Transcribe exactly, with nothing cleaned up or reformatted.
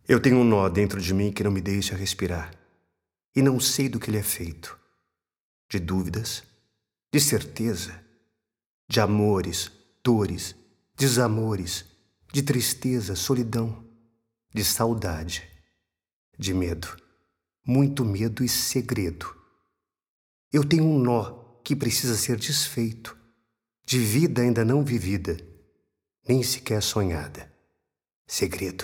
Eu tenho um nó dentro de mim que não me deixa respirar. E não sei do que ele é feito. De dúvidas, de certeza, de amores, dores, desamores, de tristeza, solidão, de saudade, de medo, muito medo e segredo. Eu tenho um nó que precisa ser desfeito, de vida ainda não vivida, nem sequer sonhada. Segredo.